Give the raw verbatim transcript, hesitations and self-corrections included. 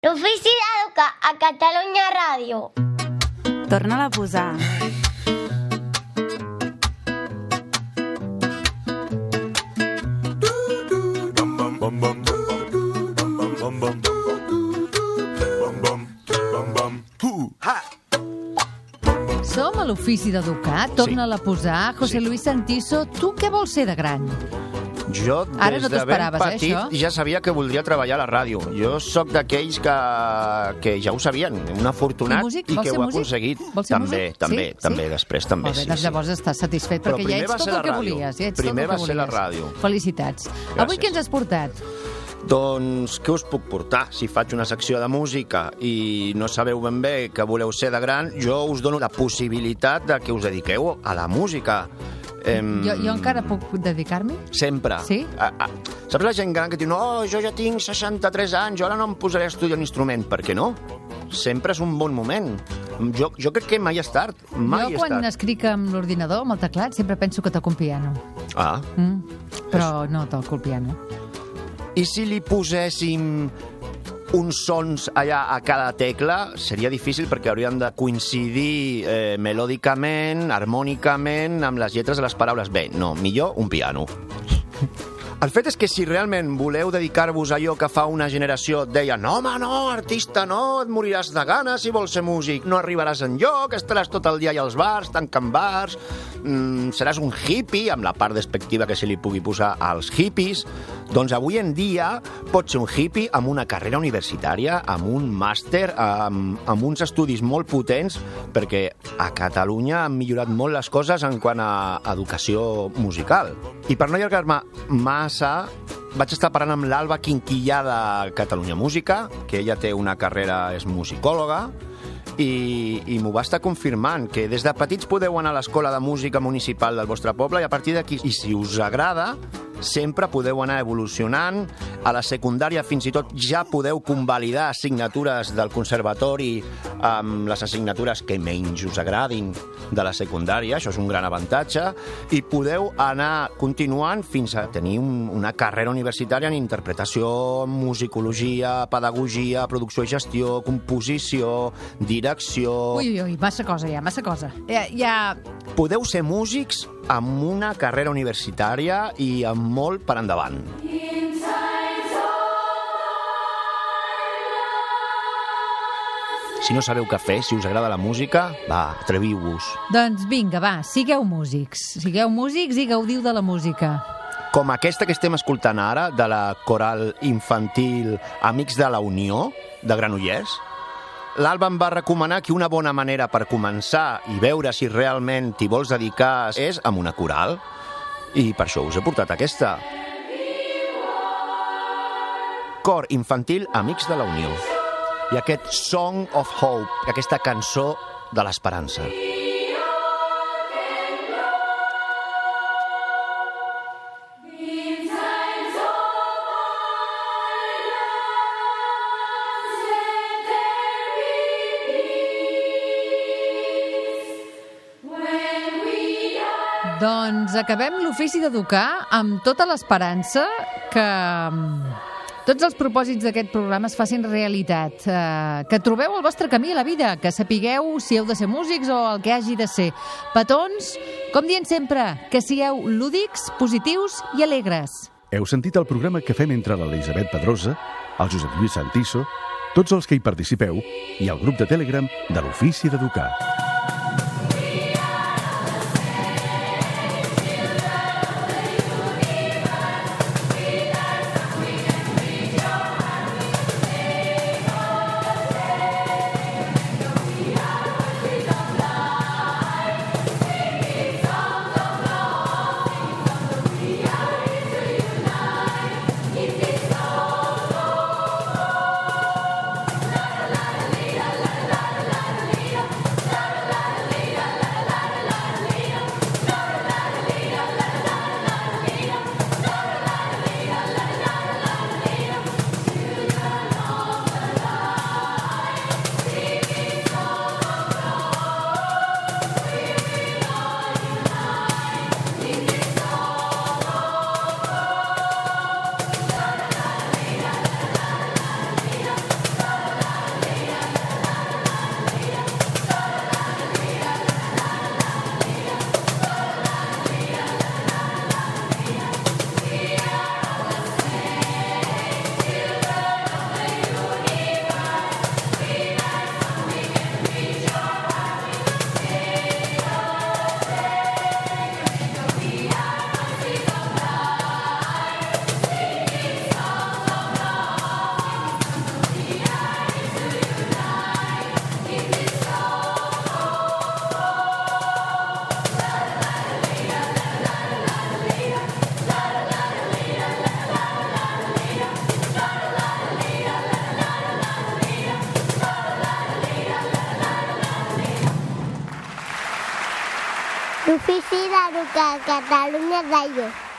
L'Ofici d'Educar a Catalunya Ràdio. Torna-la a posar. Som a l'Ofici d'Educar, torna-la a posar. José Sí. Luis Santiso, tu què vols ser de gran? Jo, Ara des no t'ho de ben esperaves, eh, petit, això? ja sabia que voldria treballar a la ràdio. Jo sóc d'aquells que, que ja ho sabien, un afortunat I músic? i Vols que ser ho ha músic? aconseguit. Vols ser També, músic? també, Sí? també, Sí? després també. Molt bé, sí, doncs sí. llavors estàs satisfet, Però perquè ja primer ets va tot ser el la que ràdio. volies. Ja ets Primer tot el que va ser la volies. ràdio. Felicitats. Gràcies. Avui què ens has portat? Doncs què us puc portar? Si faig una secció de música i no sabeu ben bé que voleu ser de gran, jo us dono la possibilitat de que us dediqueu a la música. Em... Jo, jo encara puc dedicar-m'hi? Sempre. Sí? A, a, saps la gent gran que diu no, jo ja tinc seixanta-tres anys, jo ara no em posaré a estudiar un instrument. Per què no? Sempre és un bon moment. Jo, jo crec que mai és tard. Mai jo és quan tard. escric amb l'ordinador, amb el teclat, sempre penso que toco un piano. Ah. Mm. Però no toco el piano. I si li poséssim uns sons allà a cada tecla, seria difícil perquè haurien de coincidir eh, melòdicament, harmònicament, amb les lletres de les paraules. Bé, no, millor un piano. El fet és que si realment voleu dedicar-vos a allò que fa una generació et deia no, home, no, artista, no, et moriràs de gana si vols ser músic, no arribaràs enlloc, estaràs tot el dia allà als bars, tancant bars, mm, seràs un hippie, amb la part despectiva que se li pugui posar als hippies, doncs avui en dia pots ser un hippie amb una carrera universitària, amb un màster, amb, amb uns estudis molt potents, perquè a Catalunya han millorat molt les coses en quant a educació musical. I per no allargar-me massa, vaig estar parlant amb l'Alba Quinquillà de Catalunya Música, que ella té una carrera, és musicòloga, i, i m'ho va estar confirmant, que des de petits podeu anar a l'escola de música municipal del vostre poble i a partir d'aquí, i si us agrada, sempre podeu anar evolucionant. A la secundària fins i tot ja podeu convalidar assignatures del conservatori amb les assignatures que menys us agradin de la secundària, això és un gran avantatge, i podeu anar continuant fins a tenir un, una carrera universitària en interpretació, musicologia, pedagogia, producció i gestió, composició, direcció... Ui, ui, ui, massa cosa ja, massa cosa. Ja, ja... Podeu ser músics amb una carrera universitària i amb molt per endavant. Si no sabeu què fer, si us agrada la música, va, atreviu-vos. Doncs vinga, va, sigueu músics. Sigueu músics i gaudiu de la música. Com aquesta que estem escoltant ara, de la coral infantil Amics de la Unió, de Granollers, l'Alba em va recomanar que una bona manera per començar i veure si realment t'hi vols dedicar és amb una coral. I per això us he portat aquesta. Cor infantil Amics de la Unió. I aquest Song of Hope, aquesta cançó de l'esperança. Doncs acabem l'Ofici d'Educar amb tota l'esperança que tots els propòsits d'aquest programa es facin realitat, eh, que trobeu el vostre camí a la vida, que sapigueu si heu de ser músics o el que hagi de ser. Petons, com dient sempre, que sigueu lúdics, positius i alegres. Heu sentit el programa que fem entre l'Elisabet Pedrosa, el Josep Lluís Santiso, tots els que hi participeu i el grup de Telegram de l'Ofici d'Educar. L'Ofici d'Educar a Catalunya Ràdio.